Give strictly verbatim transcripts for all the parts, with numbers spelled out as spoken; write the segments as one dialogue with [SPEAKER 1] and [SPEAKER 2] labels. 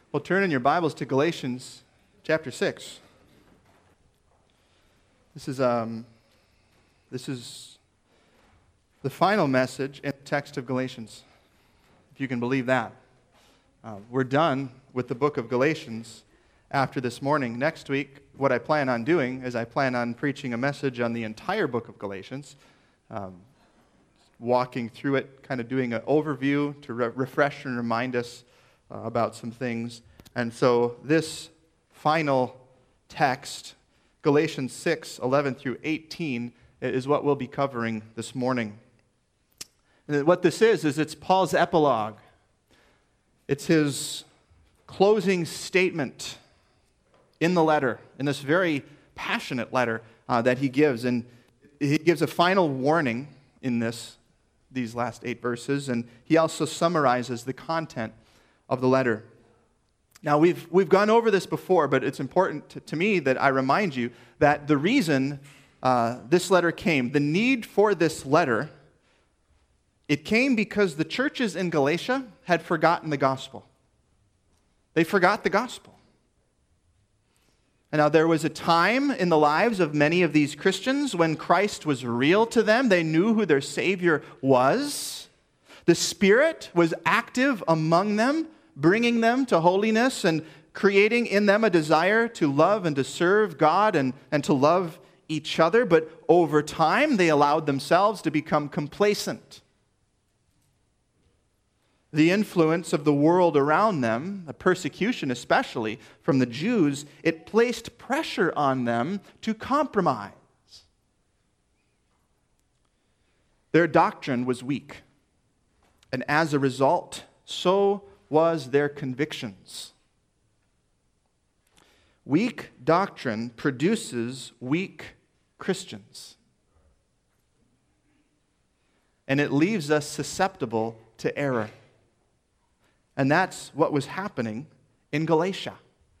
[SPEAKER 1] Well, turn in your Bibles to Galatians chapter six. This is um, this is the final message in the text of Galatians, if you can believe that. Uh, we're done with the book of Galatians after this morning. Next week, what I plan on doing is I plan on preaching a message on the entire book of Galatians, um, walking through it, kind of doing an overview to re- refresh and remind us Uh, about some things. And so this final text, Galatians six, eleven through eighteen, is what we'll be covering this morning. And what this is, is it's Paul's epilogue. It's his closing statement in the letter, in this very passionate letter uh, that he gives. And he gives a final warning in this, these last eight verses, and he also summarizes the content of the letter. Now, we've we've gone over this before, but it's important to, to me that I remind you that the reason uh, this letter came, the need for this letter, it came because the churches in Galatia had forgotten the gospel. They forgot the gospel. And now, there was a time in the lives of many of these Christians when Christ was real to them. They knew who their Savior was. The Spirit was active among them, bringing them to holiness and creating in them a desire to love and to serve God and, and to love each other. But over time, they allowed themselves to become complacent. The influence of the world around them, the persecution especially from the Jews, it placed pressure on them to compromise. Their doctrine was weak. And as a result, so was their convictions. Weak doctrine produces weak Christians. And it leaves us susceptible to error. And that's what was happening in Galatia.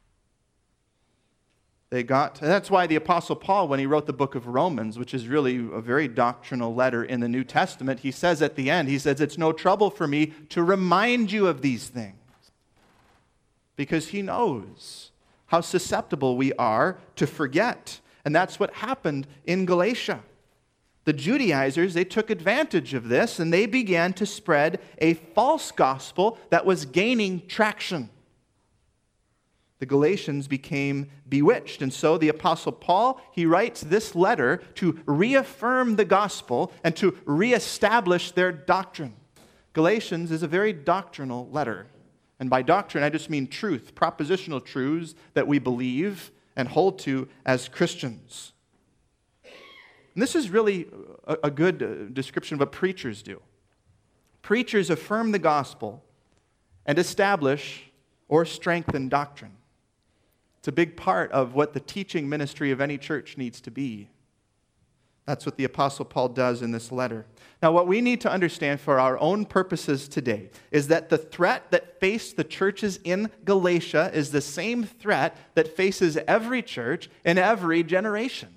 [SPEAKER 1] They got, and that's why the Apostle Paul, when he wrote the book of Romans, which is really a very doctrinal letter in the New Testament, he says at the end, he says, it's no trouble for me to remind you of these things. Because he knows how susceptible we are to forget. And that's what happened in Galatia. The Judaizers, they took advantage of this, and they began to spread a false gospel that was gaining traction. The Galatians became bewitched. And so the Apostle Paul, he writes this letter to reaffirm the gospel and to reestablish their doctrine. Galatians is a very doctrinal letter. And by doctrine, I just mean truth, propositional truths that we believe and hold to as Christians. And this is really a, a good description of what preachers do. Preachers affirm the gospel and establish or strengthen doctrine. It's a big part of what the teaching ministry of any church needs to be. That's what the Apostle Paul does in this letter. Now, what we need to understand for our own purposes today is that the threat that faced the churches in Galatia is the same threat that faces every church in every generation.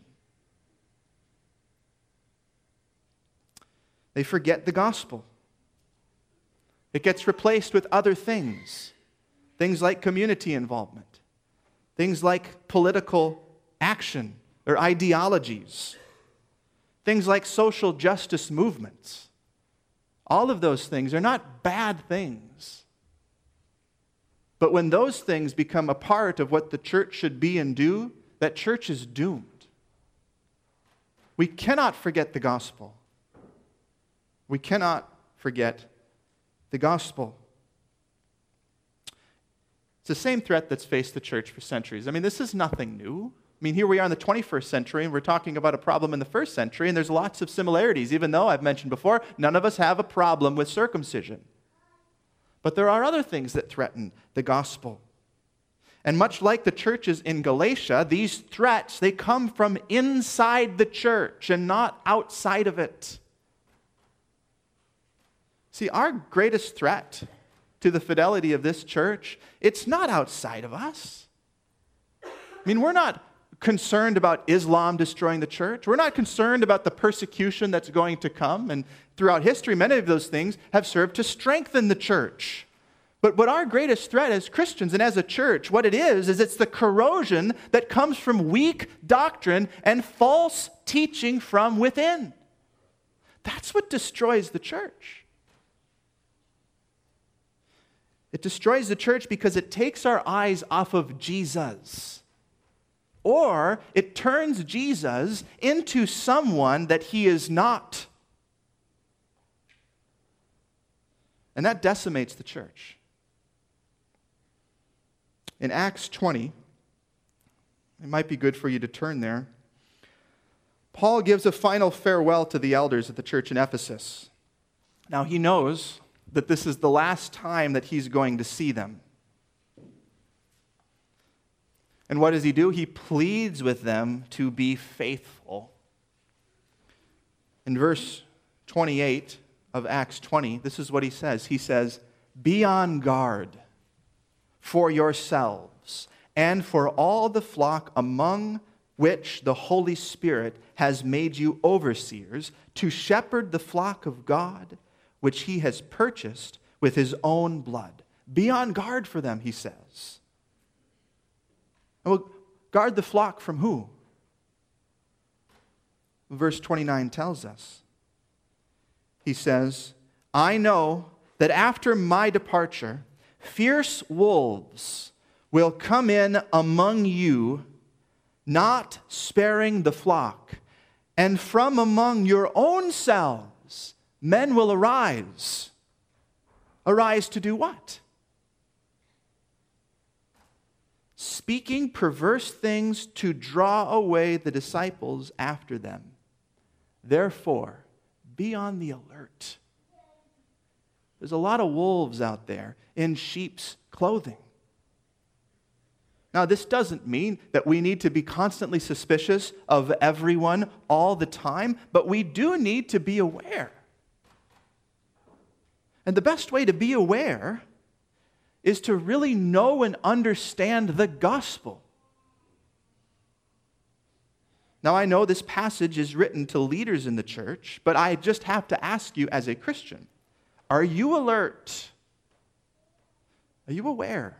[SPEAKER 1] They forget the gospel. It gets replaced with other things. Things like community involvement. Things like political action or ideologies. Things like social justice movements. All of those things are not bad things. But when those things become a part of what the church should be and do, that church is doomed. We cannot forget the gospel. We cannot forget the gospel. It's the same threat that's faced the church for centuries. I mean, this is nothing new. I mean, here we are in the twenty-first century, and we're talking about a problem in the first century, and there's lots of similarities, even though I've mentioned before, none of us have a problem with circumcision. But there are other things that threaten the gospel. And much like the churches in Galatia, these threats, they come from inside the church and not outside of it. See, our greatest threat to the fidelity of this church, it's not outside of us. I mean, we're not concerned about Islam destroying the church. We're not concerned about the persecution that's going to come. And throughout history, many of those things have served to strengthen the church. But, but our greatest threat as Christians and as a church, what it is, is it's the corrosion that comes from weak doctrine and false teaching from within. That's what destroys the church. It destroys the church because it takes our eyes off of Jesus. Or it turns Jesus into someone that he is not. And that decimates the church. In Acts twenty, it might be good for you to turn there, Paul gives a final farewell to the elders at the church in Ephesus. Now he knows that this is the last time that he's going to see them. And what does he do? He pleads with them to be faithful. In verse twenty-eight of Acts twenty, this is what he says. He says, "Be on guard for yourselves and for all the flock among which the Holy Spirit has made you overseers, to shepherd the flock of God, which he has purchased with his own blood." Be on guard for them, he says. Well, guard the flock from who? Verse twenty-nine tells us. He says, "I know that after my departure, fierce wolves will come in among you, not sparing the flock, and from among your own selves men will arise." Arise to do what? Speaking perverse things to draw away the disciples after them. Therefore, be on the alert. There's a lot of wolves out there in sheep's clothing. Now, this doesn't mean that we need to be constantly suspicious of everyone all the time, but we do need to be aware. And the best way to be aware is to really know and understand the gospel. Now, I know this passage is written to leaders in the church, but I just have to ask you as a Christian, are you alert? Are you aware?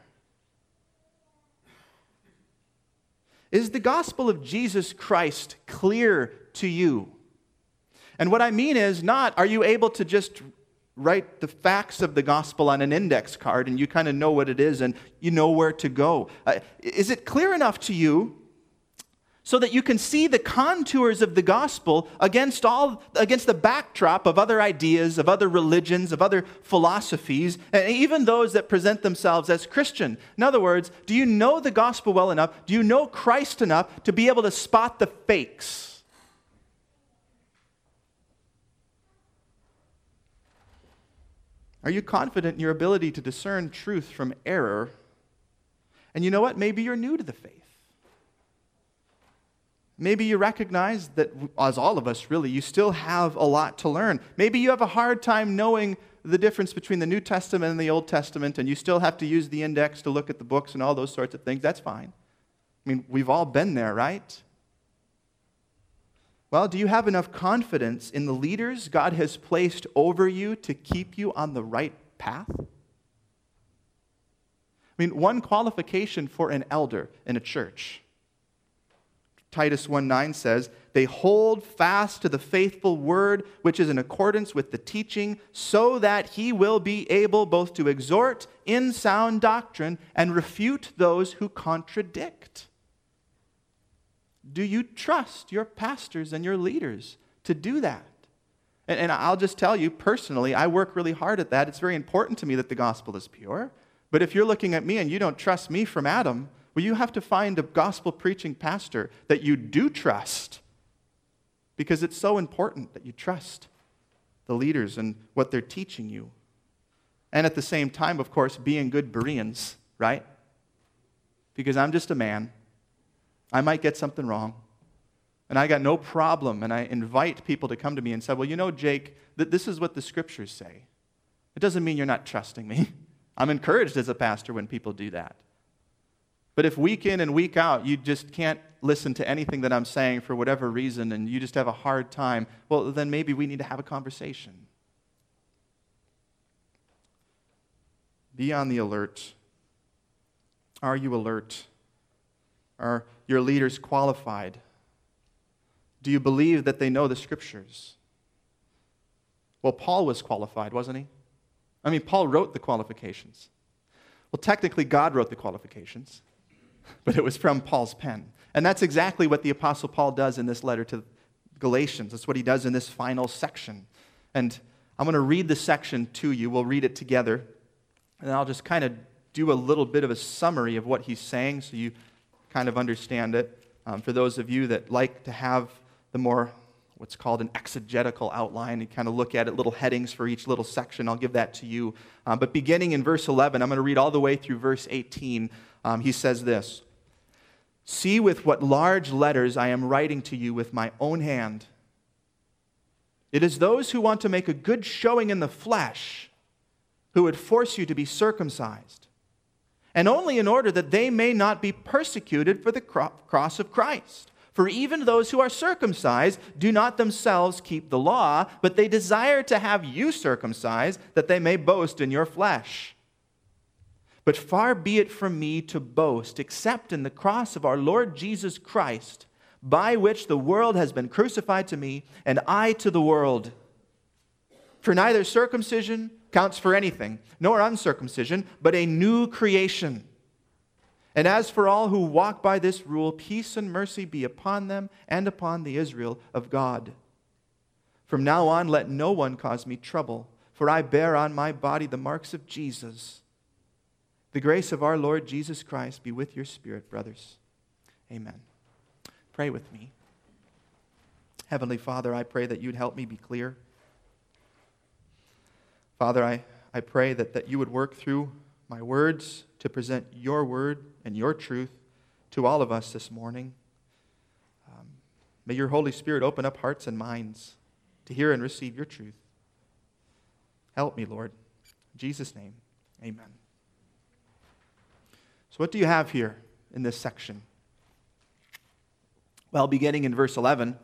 [SPEAKER 1] Is the gospel of Jesus Christ clear to you? And what I mean is not, are you able to just write the facts of the gospel on an index card and you kind of know what it is and you know where to go? Uh, is it clear enough to you so that you can see the contours of the gospel against all against the backdrop of other ideas, of other religions, of other philosophies, and even those that present themselves as Christian? In other words, do you know the gospel well enough? Do you know Christ enough to be able to spot the fakes? Are you confident in your ability to discern truth from error? And you know what? Maybe you're new to the faith. Maybe you recognize that, as all of us really, you still have a lot to learn. Maybe you have a hard time knowing the difference between the New Testament and the Old Testament, and you still have to use the index to look at the books and all those sorts of things. That's fine. I mean, we've all been there, right? Well, do you have enough confidence in the leaders God has placed over you to keep you on the right path? I mean, one qualification for an elder in a church, Titus one nine says, "They hold fast to the faithful word which is in accordance with the teaching, so that he will be able both to exhort in sound doctrine and refute those who contradict." Do you trust your pastors and your leaders to do that? And, and I'll just tell you personally, I work really hard at that. It's very important to me that the gospel is pure. But if you're looking at me and you don't trust me from Adam, well, you have to find a gospel-preaching pastor that you do trust, because it's so important that you trust the leaders and what they're teaching you. And at the same time, of course, being good Bereans, right? Because I'm just a man. I might get something wrong. And I got no problem, and I invite people to come to me and say, well, you know, Jake, th- this is what the scriptures say. It doesn't mean you're not trusting me. I'm encouraged as a pastor when people do that. But if week in and week out, you just can't listen to anything that I'm saying for whatever reason, and you just have a hard time, well, then maybe we need to have a conversation. Be on the alert. Are you alert? Are your leaders qualified? Do you believe that they know the Scriptures? Well, Paul was qualified, wasn't he? I mean, Paul wrote the qualifications. Well, technically, God wrote the qualifications, but it was from Paul's pen. And that's exactly what the Apostle Paul does in this letter to Galatians. That's what he does in this final section. And I'm going to read the section to you. We'll read it together. And I'll just kind of do a little bit of a summary of what he's saying so you kind of understand it. Um, for those of you that like to have the more, what's called an exegetical outline, you kind of look at it, little headings for each little section, I'll give that to you. Um, but beginning in verse eleven, I'm going to read all the way through verse eighteen. Um, he says this, "See with what large letters I am writing to you with my own hand. It is those who want to make a good showing in the flesh who would force you to be circumcised, and only in order that they may not be persecuted for the cross of Christ. For even those who are circumcised do not themselves keep the law, but they desire to have you circumcised, that they may boast in your flesh. But far be it from me to boast, except in the cross of our Lord Jesus Christ, by which the world has been crucified to me, and I to the world. For neither circumcision counts for anything, nor uncircumcision, but a new creation. And as for all who walk by this rule, peace and mercy be upon them and upon the Israel of God. From now on, let no one cause me trouble, for I bear on my body the marks of Jesus. The grace of our Lord Jesus Christ be with your spirit, brothers. Amen." Pray with me. Heavenly Father, I pray that you'd help me be clear. Father, I, I pray that, that you would work through my words to present your word and your truth to all of us this morning. Um, may your Holy Spirit open up hearts and minds to hear and receive your truth. Help me, Lord. In Jesus' name, amen. So what do you have here in this section? Well, beginning in verse eleven,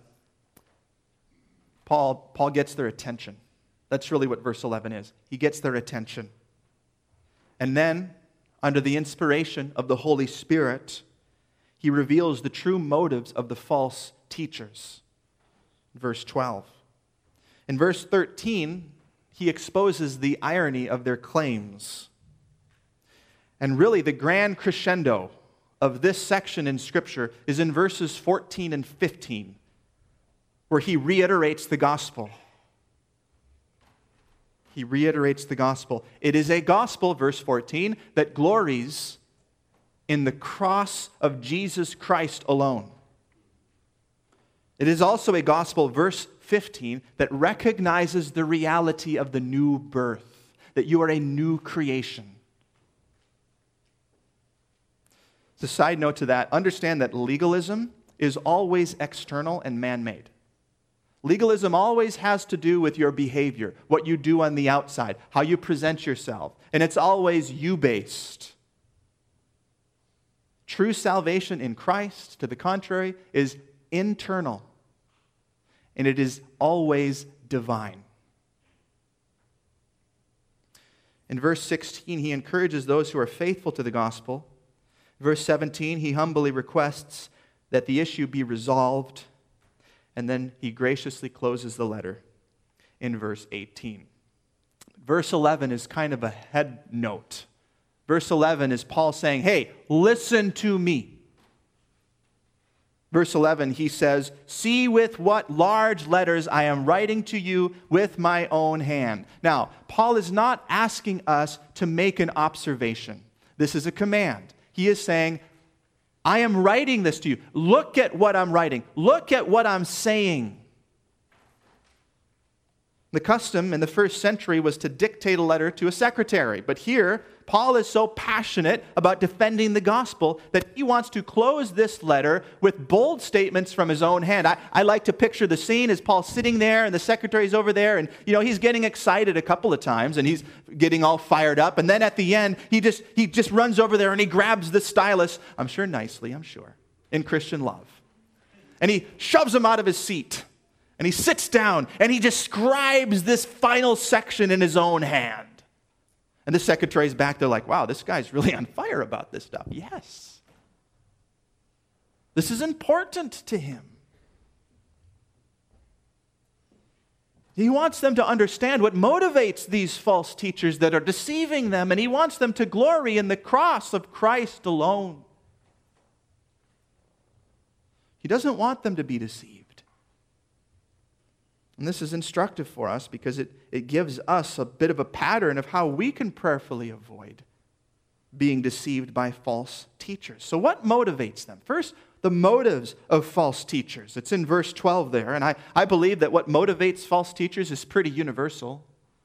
[SPEAKER 1] Paul, Paul gets their attention. That's really what verse eleven is. He gets their attention. And then, under the inspiration of the Holy Spirit, he reveals the true motives of the false teachers. Verse twelve. In verse thirteen, he exposes the irony of their claims. And really, the grand crescendo of this section in Scripture is in verses fourteen and fifteen, where he reiterates the gospel. He reiterates the gospel. It is a gospel, verse fourteen, that glories in the cross of Jesus Christ alone. It is also a gospel, verse fifteen, that recognizes the reality of the new birth, that you are a new creation. As a side note to that, understand that legalism is always external and man-made. Legalism always has to do with your behavior, what you do on the outside, how you present yourself, and it's always you-based. True salvation in Christ, to the contrary, is internal, and it is always divine. In verse sixteen, he encourages those who are faithful to the gospel. Verse seventeen, he humbly requests that the issue be resolved. And then he graciously closes the letter in verse eighteen. Verse eleven is kind of a head note. Verse eleven is Paul saying, hey, listen to me. Verse eleven, he says, "See with what large letters I am writing to you with my own hand." Now, Paul is not asking us to make an observation. This is a command. He is saying, I am writing this to you. Look at what I'm writing. Look at what I'm saying. The custom in the first century was to dictate a letter to a secretary. But here, Paul is so passionate about defending the gospel that he wants to close this letter with bold statements from his own hand. I, I like to picture the scene as Paul's sitting there and the secretary's over there, and you know he's getting excited a couple of times and he's getting all fired up. And then at the end, he just he just runs over there and he grabs the stylus, I'm sure nicely, I'm sure, in Christian love. And he shoves him out of his seat. And he sits down and he describes this final section in his own hand. And the secretary's back there like, wow, this guy's really on fire about this stuff. Yes. This is important to him. He wants them to understand what motivates these false teachers that are deceiving them, and he wants them to glory in the cross of Christ alone. He doesn't want them to be deceived. And this is instructive for us because it, it gives us a bit of a pattern of how we can prayerfully avoid being deceived by false teachers. So what motivates them? First, the motives of false teachers. It's in verse twelve there, and I, I believe that what motivates false teachers is pretty universal.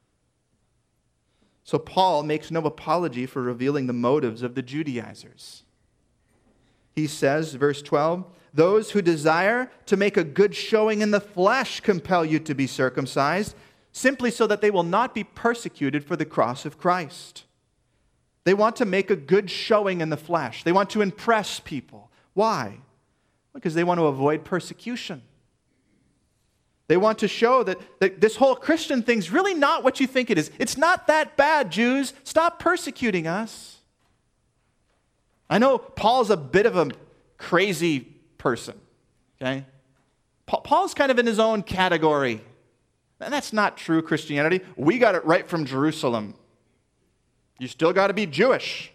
[SPEAKER 1] So Paul makes no apology for revealing the motives of the Judaizers. He says, verse twelve, those who desire to make a good showing in the flesh compel you to be circumcised, simply so that they will not be persecuted for the cross of Christ. They want to make a good showing in the flesh. They want to impress people. Why? Because they want to avoid persecution. They want to show that, that this whole Christian thing's really not what you think it is. It's not that bad, Jews. Stop persecuting us. I know Paul's a bit of a crazy person, okay? Paul's kind of in his own category. And that's not true Christianity. We got it right from Jerusalem. You still got to be Jewish.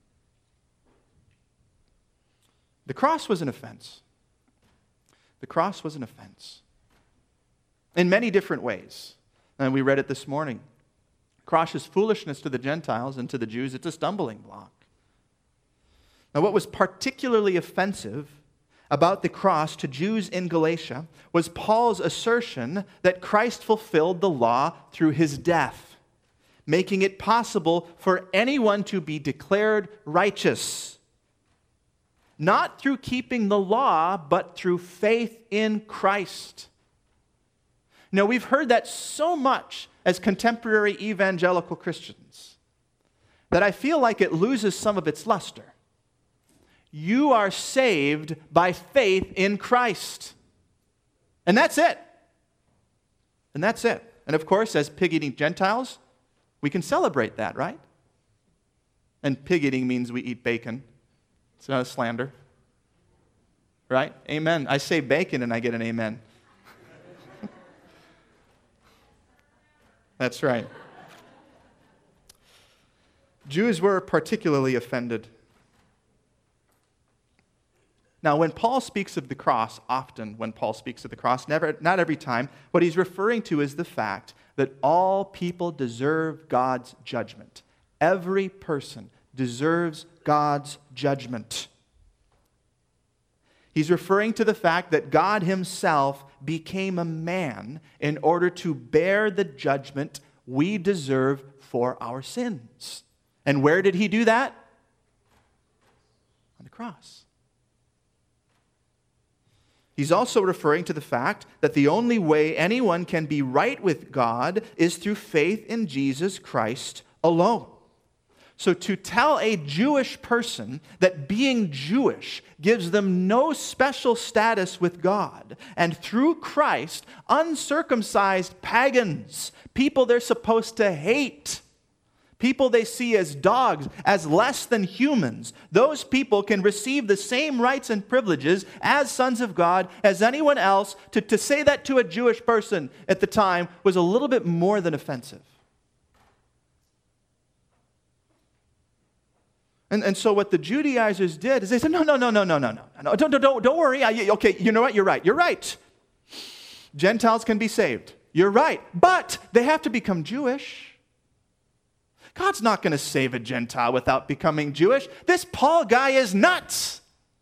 [SPEAKER 1] The cross was an offense. The cross was an offense. In many different ways. And we read it this morning. The cross is foolishness to the Gentiles, and to the Jews it's a stumbling block. Now, what was particularly offensive about the cross to Jews in Galatia was Paul's assertion that Christ fulfilled the law through his death, making it possible for anyone to be declared righteous. Not through keeping the law, but through faith in Christ. Now, we've heard that so much as contemporary evangelical Christians that I feel like it loses some of its luster. You are saved by faith in Christ. And that's it. And that's it. And of course, as pig-eating Gentiles, we can celebrate that, right? And pig-eating means we eat bacon. It's not a slander. Right? Amen. I say bacon and I get an amen. That's right. Jews were particularly offended. Now, when Paul speaks of the cross, often when Paul speaks of the cross, never, not every time, what he's referring to is the fact that all people deserve God's judgment. Every person deserves God's judgment. He's referring to the fact that God himself became a man in order to bear the judgment we deserve for our sins. And where did he do that? On the cross. He's also referring to the fact that the only way anyone can be right with God is through faith in Jesus Christ alone. So to tell a Jewish person that being Jewish gives them no special status with God, and through Christ, uncircumcised pagans, people they're supposed to hate, people they see as dogs, as less than humans, those people can receive the same rights and privileges as sons of God as anyone else. To, to say that to a Jewish person at the time was a little bit more than offensive. And, and so what the Judaizers did is they said, no, no, no, no, no, no, no, no, don't, don't, don't worry. I, okay, you know what? You're right. You're right. Gentiles can be saved. You're right. But they have to become Jewish. God's not going to save a Gentile without becoming Jewish. This Paul guy is nuts.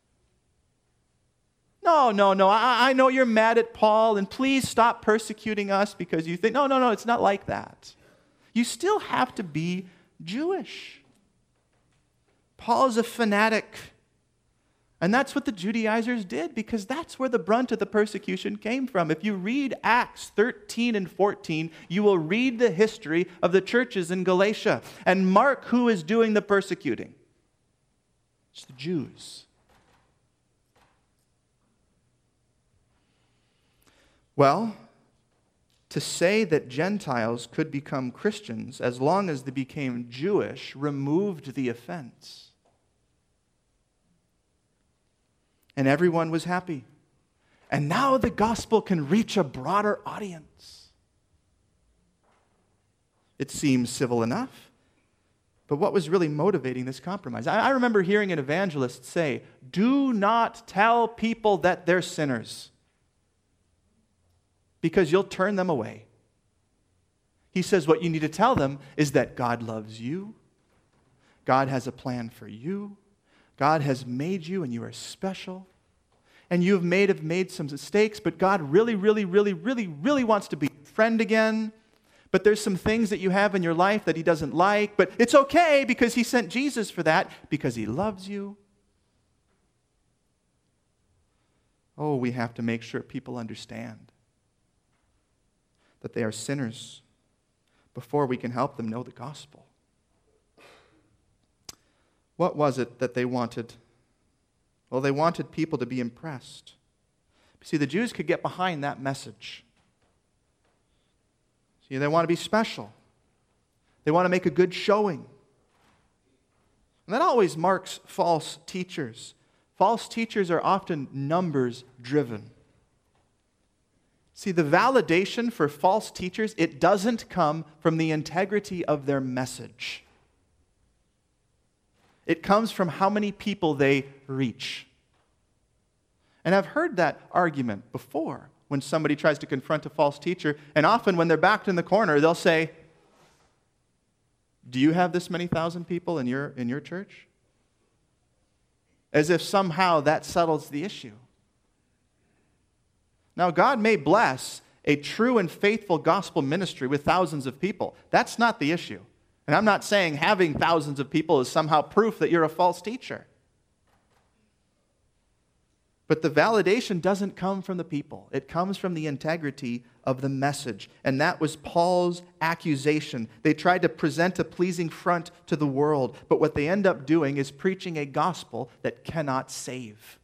[SPEAKER 1] No, no, no. I, I know you're mad at Paul, and please stop persecuting us because you think, no, no, no, it's not like that. You still have to be Jewish. Paul is a fanatic. And that's what the Judaizers did, because that's where the brunt of the persecution came from. If you read Acts thirteen and fourteen, you will read the history of the churches in Galatia. And mark who is doing the persecuting. It's the Jews. Well, To say that Gentiles could become Christians as long as they became Jewish removed the offense. And everyone was happy. And now the gospel can reach a broader audience. It seems civil enough. But what was really motivating this compromise? I, I remember hearing an evangelist say, "Do not tell people that they're sinners, because you'll turn them away." He says what you need to tell them is that God loves you. God has a plan for you. God has made you and you are special. And you have made, have made some mistakes, but God really, really, really, really, really wants to be your friend again. But there's some things that you have in your life that He doesn't like, but it's okay because He sent Jesus for that, because He loves you. Oh, we have to make sure people understand that they are sinners before we can help them know the gospel. What was it that they wanted? Well, they wanted people to be impressed. See, the Jews could get behind that message. See, they want to be special. They want to make a good showing. And that always marks false teachers. False teachers are often numbers driven. See, the validation for false teachers, it doesn't come from the integrity of their message. It comes from how many people they reach. And I've heard that argument before when somebody tries to confront a false teacher, and often when they're backed in the corner, they'll say, "Do you have this many thousand people in your, in your church?" As if somehow that settles the issue. Now, God may bless a true and faithful gospel ministry with thousands of people. That's not the issue. And I'm not saying having thousands of people is somehow proof that you're a false teacher. But the validation doesn't come from the people. It comes from the integrity of the message. And that was Paul's accusation. They tried to present a pleasing front to the world, but what they end up doing is preaching a gospel that cannot save.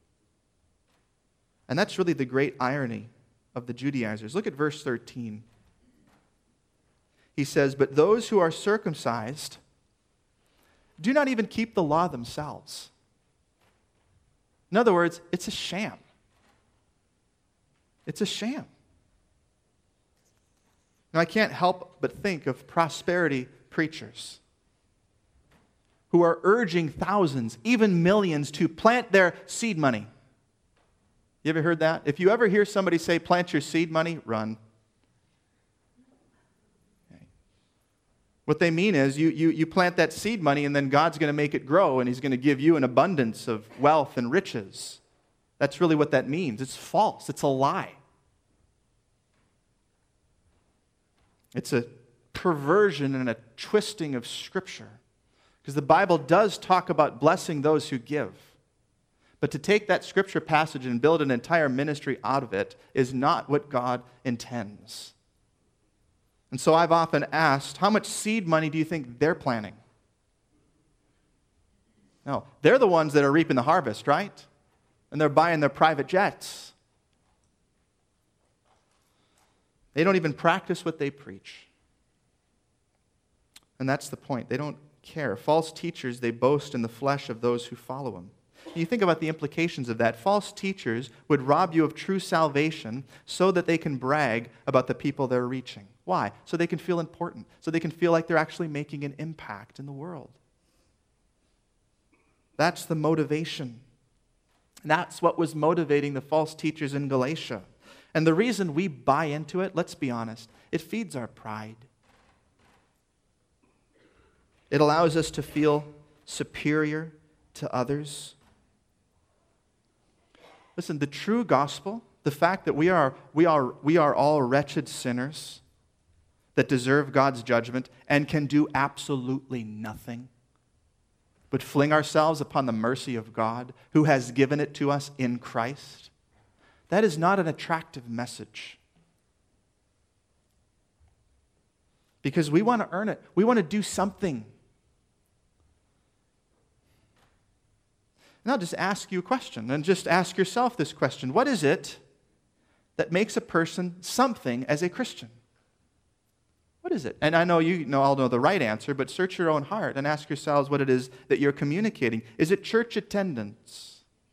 [SPEAKER 1] And that's really the great irony of the Judaizers. Look at verse thirteen. He says, "But those who are circumcised do not even keep the law themselves." In other words, it's a sham. It's a sham. Now, I can't help but think of prosperity preachers who are urging thousands, even millions, to plant their seed money. You ever heard that? If you ever hear somebody say, "Plant your seed money," run. What they mean is you, you, you plant that seed money and then God's going to make it grow and He's going to give you an abundance of wealth and riches. That's really what that means. It's false. It's a lie. It's a perversion and a twisting of Scripture. Because the Bible does talk about blessing those who give. But to take that Scripture passage and build an entire ministry out of it is not what God intends. And so I've often asked, how much seed money do you think they're planting? No, they're the ones that are reaping the harvest, right? And they're buying their private jets. They don't even practice what they preach. And that's the point. They don't care. False teachers, they boast in the flesh of those who follow them. You think about the implications of that. False teachers would rob you of true salvation so that they can brag about the people they're reaching. Why? So they can feel important. So they can feel like they're actually making an impact in the world. That's the motivation. That's what was motivating the false teachers in Galatia. And the reason we buy into it, let's be honest, it feeds our pride. It allows us to feel superior to others. Listen, the true gospel, the fact that we are, we are, we are all wretched sinners that deserve God's judgment and can do absolutely nothing but fling ourselves upon the mercy of God who has given it to us in Christ, that is not an attractive message. Because we want to earn it. We want to do something. And I'll just ask you a question, and just ask yourself this question. What is it that makes a person something as a Christian? What is it? And I know you know all know the right answer, but search your own heart and ask yourselves what it is that you're communicating. Is it church attendance?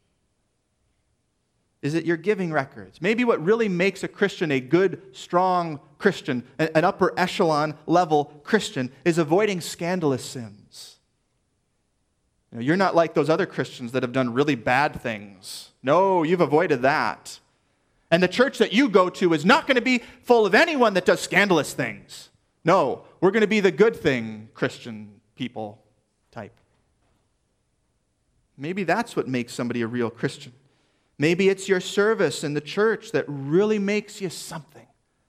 [SPEAKER 1] Is it your giving records? Maybe what really makes a Christian a good, strong Christian, an upper echelon level Christian, is avoiding scandalous sins. You know, you're not like those other Christians that have done really bad things. No, you've avoided that. And the church that you go to is not going to be full of anyone that does scandalous things. No, we're going to be the good thing Christian people type. Maybe that's what makes somebody a real Christian. Maybe it's your service in the church that really makes you something.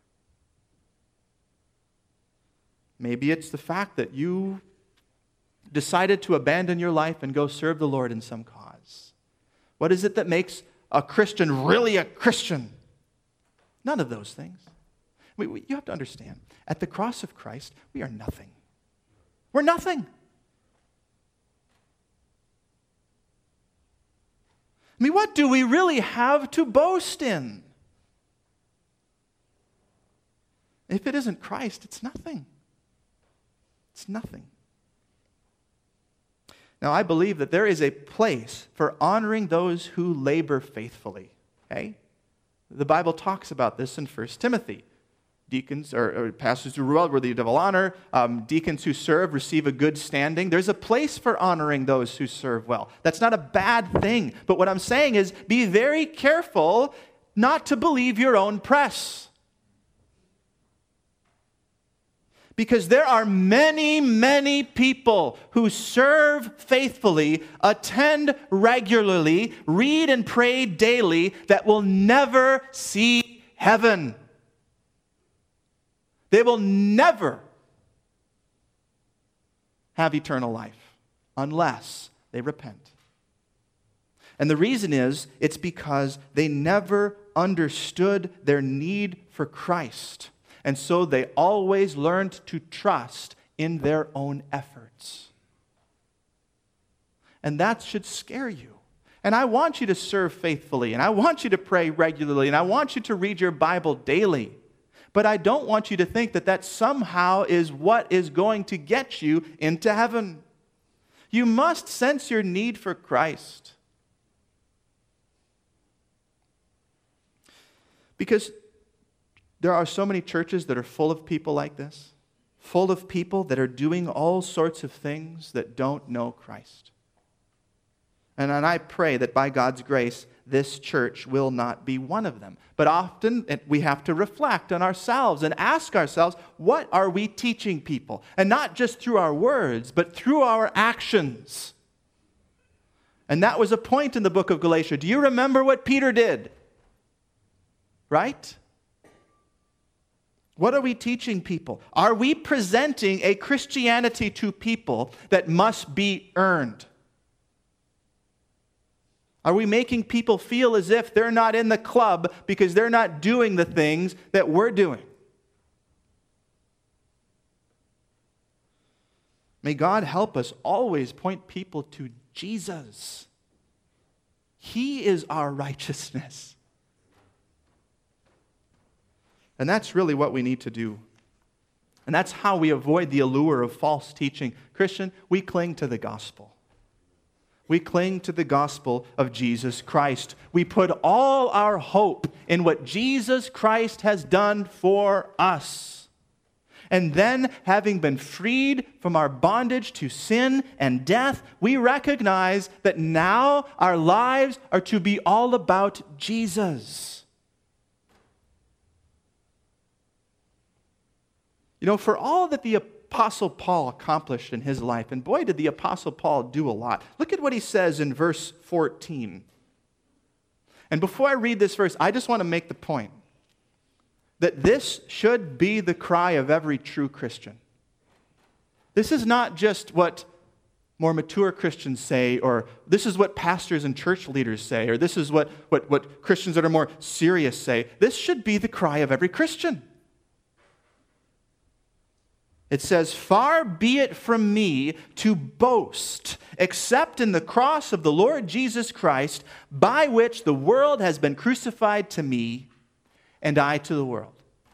[SPEAKER 1] Maybe it's the fact that you decided to abandon your life and go serve the Lord in some cause. What is it that makes a Christian really a Christian? None of those things. We, we, you have to understand, at the cross of Christ, we are nothing. We're nothing. I mean, what do we really have to boast in? If it isn't Christ, it's nothing. It's nothing. Now, I believe that there is a place for honoring those who labor faithfully. Okay? The Bible talks about this in First Timothy. Deacons or, or pastors who rule worthy of honor, um, deacons who serve receive a good standing. There's a place for honoring those who serve well. That's not a bad thing. But what I'm saying is be very careful not to believe your own press. Because there are many, many people who serve faithfully, attend regularly, read and pray daily that will never see heaven. They will never have eternal life unless they repent. And the reason is, it's because they never understood their need for Christ. And so they always learned to trust in their own efforts. And that should scare you. And I want you to serve faithfully, and I want you to pray regularly, and I want you to read your Bible daily. But I don't want you to think that that somehow is what is going to get you into heaven. You must sense your need for Christ. Because there are so many churches that are full of people like this, full of people that are doing all sorts of things that don't know Christ. And, and I pray that by God's grace, this church will not be one of them. But often we have to reflect on ourselves and ask ourselves, what are we teaching people? And not just through our words, but through our actions. And that was a point in the book of Galatians. Do you remember what Peter did? Right? What are we teaching people? Are we presenting a Christianity to people that must be earned? Are we making people feel as if they're not in the club because they're not doing the things that we're doing? May God help us always point people to Jesus. He is our righteousness. And that's really what we need to do. And that's how we avoid the allure of false teaching. Christian, we cling to the gospel. We cling to the gospel of Jesus Christ. We put all our hope in what Jesus Christ has done for us. And then, having been freed from our bondage to sin and death, we recognize that now our lives are to be all about Jesus. You know, for all that the Apostle Paul accomplished in his life, and boy, did the Apostle Paul do a lot. Look at what he says in verse fourteen. And before I read this verse, I just want to make the point that this should be the cry of every true Christian. This is not just what more mature Christians say, or this is what pastors and church leaders say, or this is what, what, what Christians that are more serious say. This should be the cry of every Christian. It says, "Far be it from me to boast, except in the cross of the Lord Jesus Christ, by which the world has been crucified to me, and die to the world.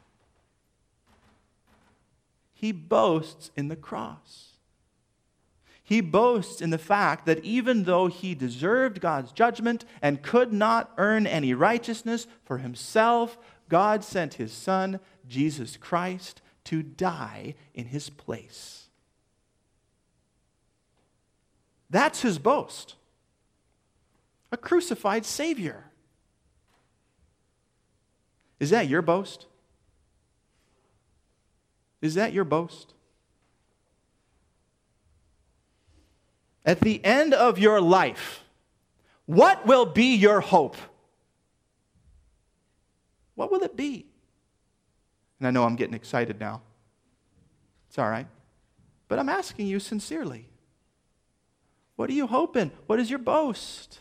[SPEAKER 1] He boasts in the cross. He boasts in the fact that even though he deserved God's judgment and could not earn any righteousness for himself, God sent his Son, Jesus Christ, to die in his place. That's his boast. A crucified Savior. Is that your boast? Is that your boast? At the end of your life, what will be your hope? What will it be? And I know I'm getting excited now. It's all right. But I'm asking you sincerely. What are you hoping? What is your boast?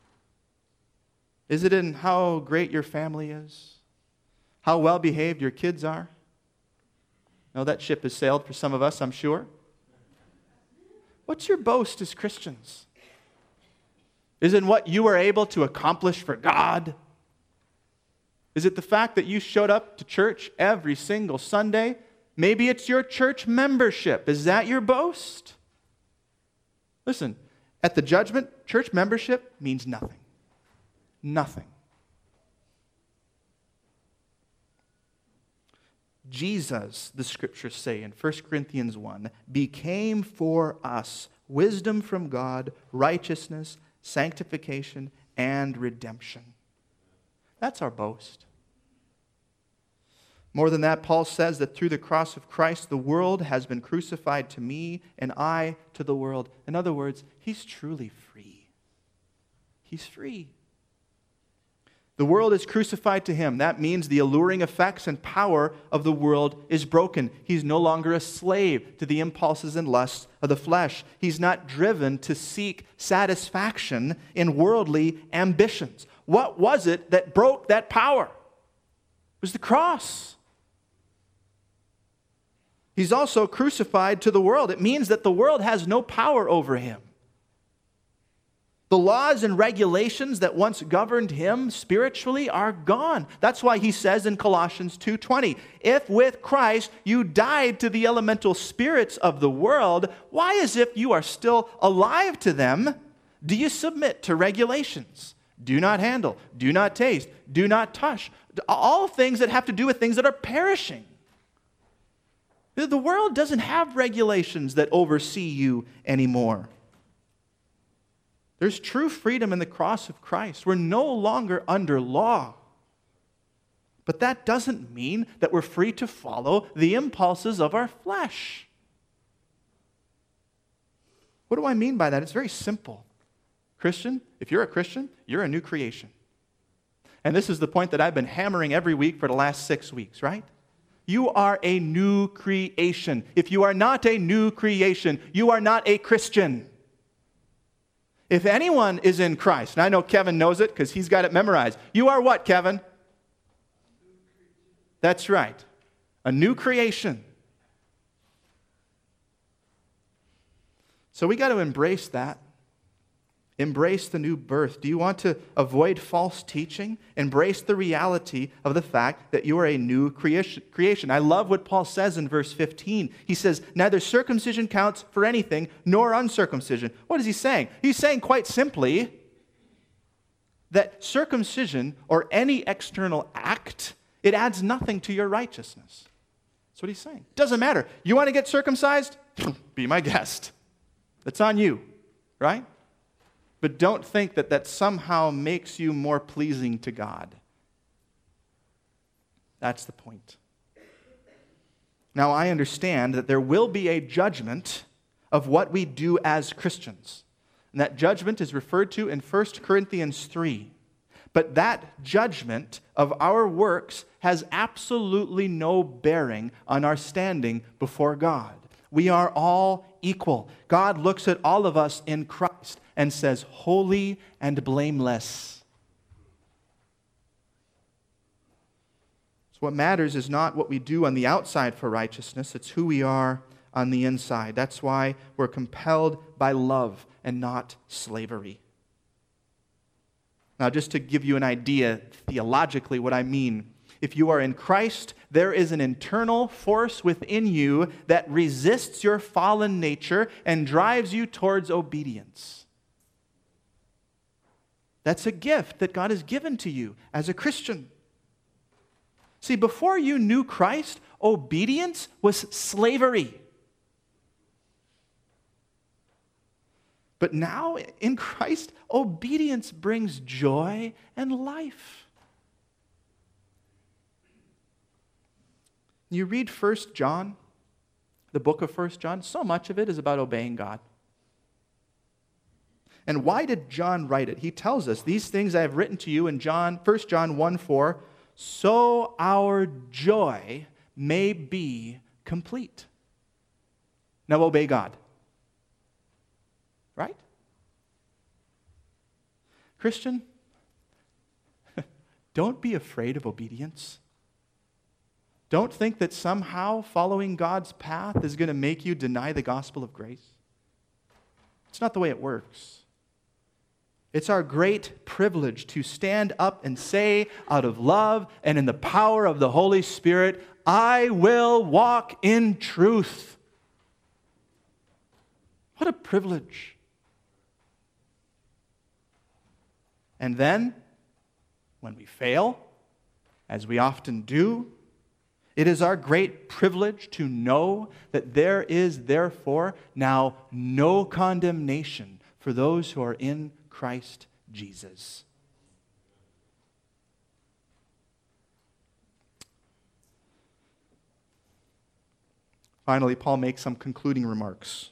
[SPEAKER 1] Is it in how great your family is? How well behaved your kids are? No, that ship has sailed for some of us, I'm sure. What's your boast as Christians? Is it what you were able to accomplish for God? Is it the fact that you showed up to church every single Sunday? Maybe it's your church membership. Is that your boast? Listen, at the judgment, church membership means nothing. Nothing. Jesus, the scriptures say in First Corinthians one, became for us wisdom from God, righteousness, sanctification, and redemption. That's our boast. More than that, Paul says that through the cross of Christ, the world has been crucified to me and I to the world. In other words, he's truly free. He's free. The world is crucified to him. That means the alluring effects and power of the world is broken. He's no longer a slave to the impulses and lusts of the flesh. He's not driven to seek satisfaction in worldly ambitions. What was it that broke that power? It was the cross. He's also crucified to the world. It means that the world has no power over him. The laws and regulations that once governed him spiritually are gone. That's why he says in Colossians two twenty, if with Christ you died to the elemental spirits of the world, why, as if you are still alive to them, do you submit to regulations? Do not handle, do not taste, do not touch. All things that have to do with things that are perishing. The world doesn't have regulations that oversee you anymore. There's true freedom in the cross of Christ. We're no longer under law. But that doesn't mean that we're free to follow the impulses of our flesh. What do I mean by that? It's very simple. Christian, if you're a Christian, you're a new creation. And this is the point that I've been hammering every week for the last six weeks, right? You are a new creation. If you are not a new creation, you are not a Christian. If anyone is in Christ, and I know Kevin knows it because he's got it memorized. You are what, Kevin? That's right. A new creation. So we got to embrace that. Embrace the new birth. Do you want to avoid false teaching? Embrace the reality of the fact that you are a new creation. I love what Paul says in verse fifteen. He says, neither circumcision counts for anything, nor uncircumcision. What is he saying? He's saying quite simply that circumcision or any external act, it adds nothing to your righteousness. That's what he's saying. Doesn't matter. You want to get circumcised? Be my guest. That's on you, right? But don't think that that somehow makes you more pleasing to God. That's the point. Now, I understand that there will be a judgment of what we do as Christians. And that judgment is referred to in First Corinthians three. But that judgment of our works has absolutely no bearing on our standing before God. We are all equal. God looks at all of us in Christ and says, holy and blameless. So what matters is not what we do on the outside for righteousness, it's who we are on the inside. That's why we're compelled by love and not slavery. Now, just to give you an idea theologically what I mean, If you are in Christ, there is an internal force within you that resists your fallen nature and drives you towards obedience. That's a gift that God has given to you as a Christian. See, before you knew Christ, obedience was slavery. But now, in Christ, obedience brings joy and life. You read First John, the book of First John, so much of it is about obeying God. And why did John write it? He tells us, these things I have written to you in John, First John one four, so our joy may be complete. Now obey God. Right? Christian, don't be afraid of obedience. Don't think that somehow following God's path is going to make you deny the gospel of grace. It's not the way it works. It's our great privilege to stand up and say out of love and in the power of the Holy Spirit, I will walk in truth. What a privilege. And then, when we fail, as we often do, it is our great privilege to know that there is therefore now no condemnation for those who are in Christ Jesus. Finally, Paul makes some concluding remarks.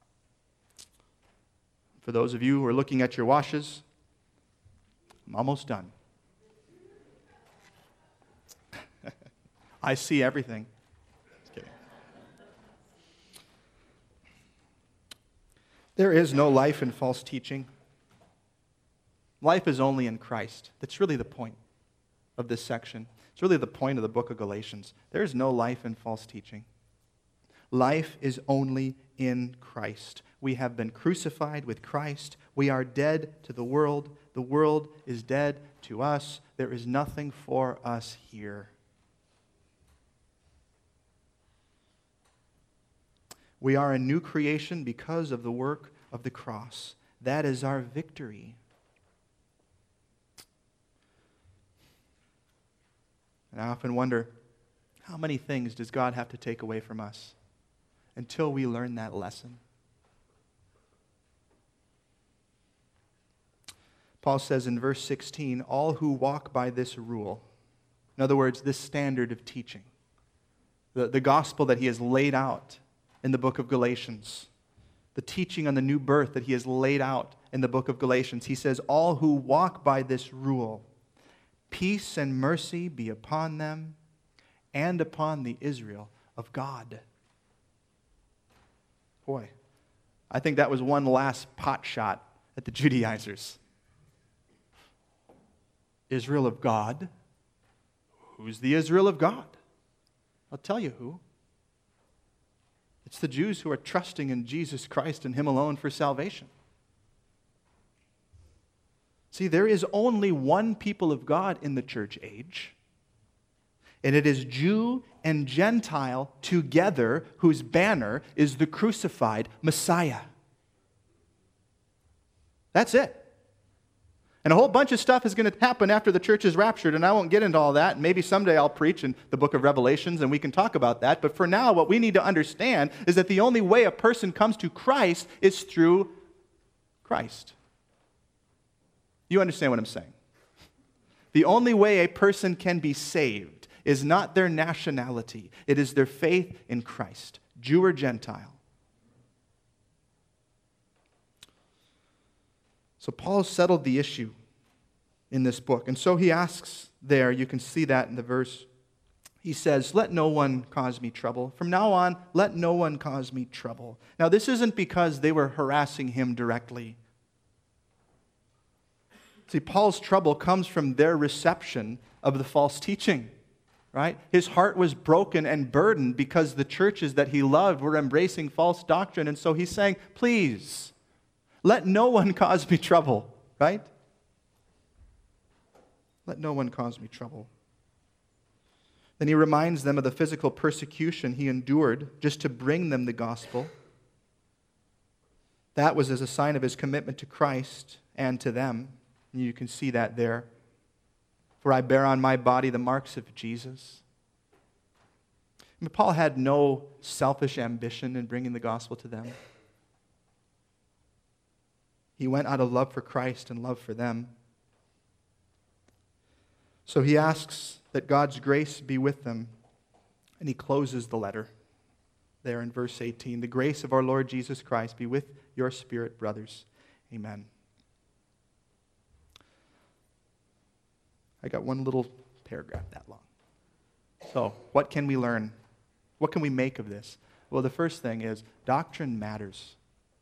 [SPEAKER 1] For those of you who are looking at your watches, I'm almost done. I see everything. Just kidding. There is no life in false teaching. Life is only in Christ. That's really the point of this section. It's really the point of the book of Galatians. There is no life in false teaching. Life is only in Christ. We have been crucified with Christ. We are dead to the world. The world is dead to us. There is nothing for us here. We are a new creation because of the work of the cross. That is our victory. And I often wonder, how many things does God have to take away from us until we learn that lesson? Paul says in verse sixteen, all who walk by this rule, in other words, this standard of teaching, the, the gospel that he has laid out in the book of Galatians, the teaching on the new birth that he has laid out in the book of Galatians, he says, all who walk by this rule, peace and mercy be upon them and upon the Israel of God. Boy, I think that was one last pot shot at the Judaizers. Israel of God? Who's the Israel of God? I'll tell you who. It's the Jews who are trusting in Jesus Christ and Him alone for salvation. See, there is only one people of God in the church age, and it is Jew and Gentile together, whose banner is the crucified Messiah. That's it. And a whole bunch of stuff is going to happen after the church is raptured, and I won't get into all that. Maybe someday I'll preach in the book of Revelations, and we can talk about that. But for now, what we need to understand is that the only way a person comes to Christ is through Christ. You understand what I'm saying? The only way a person can be saved is not their nationality. It is their faith in Christ, Jew or Gentile. So Paul settled the issue in this book. And so he asks there, you can see that in the verse, he says, let no one cause me trouble. From now on, let no one cause me trouble. Now this isn't because they were harassing him directly. See, Paul's trouble comes from their reception of the false teaching, right? His heart was broken and burdened because the churches that he loved were embracing false doctrine. And so he's saying, please, let no one cause me trouble, right? Let no one cause me trouble. Then he reminds them of the physical persecution he endured just to bring them the gospel. That was as a sign of his commitment to Christ and to them. And you can see that there. For I bear on my body the marks of Jesus. And Paul had no selfish ambition in bringing the gospel to them. He went out of love for Christ and love for them. So he asks that God's grace be with them, and he closes the letter there in verse eighteen. The grace of our Lord Jesus Christ be with your spirit, brothers. Amen. I got one little paragraph that long. So, what can we learn? What can we make of this? Well, the first thing is doctrine matters.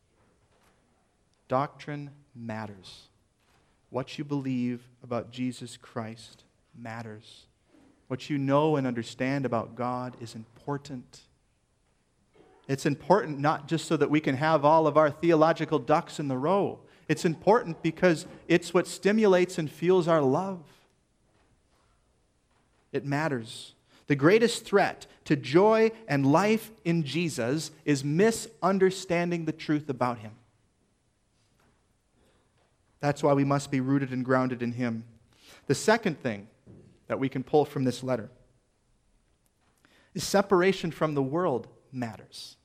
[SPEAKER 1] Doctrine matters. What you believe about Jesus Christ matters. What you know and understand about God is important. It's important not just so that we can have all of our theological ducks in the row. It's important because it's what stimulates and fuels our love. It matters. The greatest threat to joy and life in Jesus is misunderstanding the truth about Him. That's why we must be rooted and grounded in Him. The second thing that we can pull from this letter is separation from the world matters.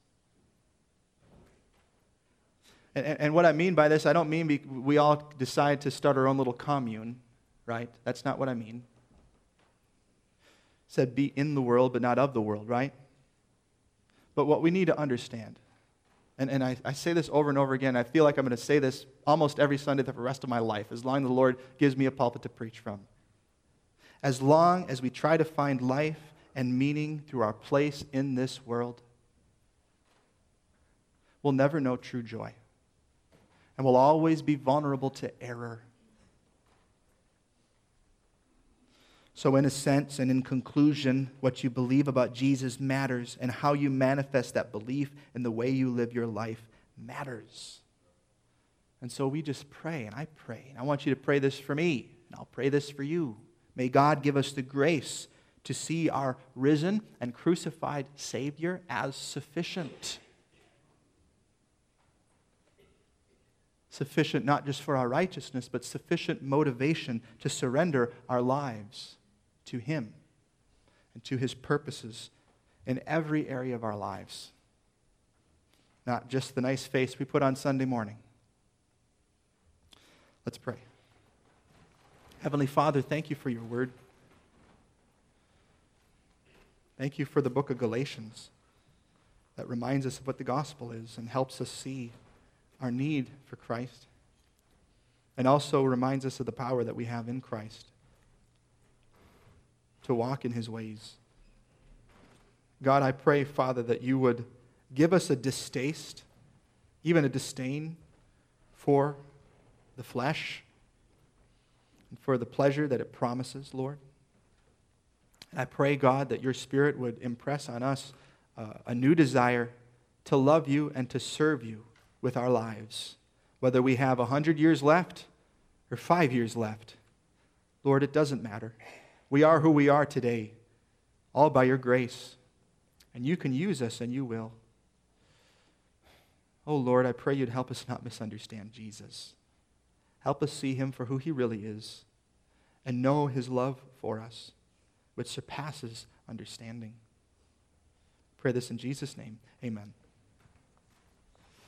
[SPEAKER 1] And, and what I mean by this, I don't mean we, we all decide to start our own little commune, right? That's not what I mean. It said be in the world, but not of the world, right? But what we need to understand, and, and I, I say this over and over again, I feel like I'm going to say this almost every Sunday for the rest of my life, as long as the Lord gives me a pulpit to preach from. As long as we try to find life and meaning through our place in this world, we'll never know true joy. And we'll always be vulnerable to error. So in a sense and in conclusion, what you believe about Jesus matters, and how you manifest that belief in the way you live your life matters. And so we just pray, and I pray. And I want you to pray this for me, and I'll pray this for you. May God give us the grace to see our risen and crucified Savior as sufficient. Sufficient not just for our righteousness, but sufficient motivation to surrender our lives to Him and to His purposes in every area of our lives. Not just the nice face we put on Sunday morning. Let's pray. Heavenly Father, thank you for your word. Thank you for the book of Galatians that reminds us of what the gospel is and helps us see our need for Christ, and also reminds us of the power that we have in Christ to walk in His ways. God, I pray, Father, that you would give us a distaste, even a disdain for the flesh and for the pleasure that it promises, Lord. And I pray, God, that your Spirit would impress on us uh, a new desire to love you and to serve you with our lives, whether we have a hundred years left or five years left. Lord, it doesn't matter. We are who we are today, all by your grace. And you can use us, and you will. Oh, Lord, I pray you'd help us not misunderstand Jesus. Help us see him for who he really is and know his love for us, which surpasses understanding. Pray this in Jesus' name. Amen.